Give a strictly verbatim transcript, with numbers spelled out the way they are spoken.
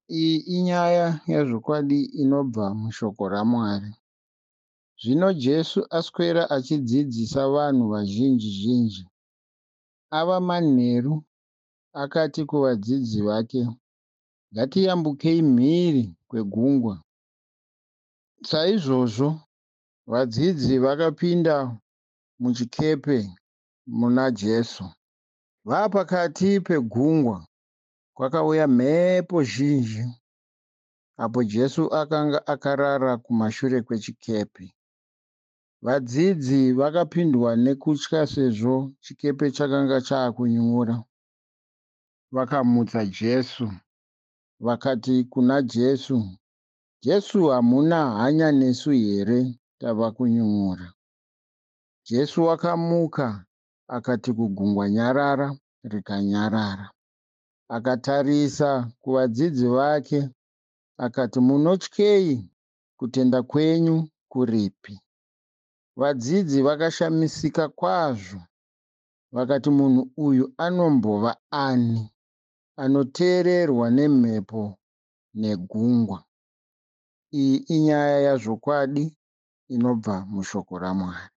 Iyi inyaya yazvokwadi inobva mushoko raMwari. Zvino Jesu aswera achidzidzisa vanhu vazhinji zhinji. Ava manheru akati kuvadzidzi vake, "Ngatiyambukei mhiri kwegungwa." Saizvozvo vadzidzi vakapinda muchikepe muna Jesu. Vaapakati pegungwa, kwakauya mhepo zhinji. Apo Jesu akanga akarara kumashure kwechikepe. Vadzidzi vakapindwa nekutya sezvo chikepe chakanga chaakunyura. Vakamutsa Jesu vakati kuna Jesu, "Jesu, hamuna hanya nesu here tava kunyura?" Jesu akamuka akati kugungwa, "Nyarara," rikanyarara. Akatarisa kuvadzidzi vake akati, "Munotyei? Kutenda kwenyu kuripi?" Vadzidzi vakashamisika kwazvo. Vakati, "Munhu uyu anombova ani, anoteererwa nemhepo negungwa?" Iyi inyaya yazvokwadi inobva mushoko raMwari.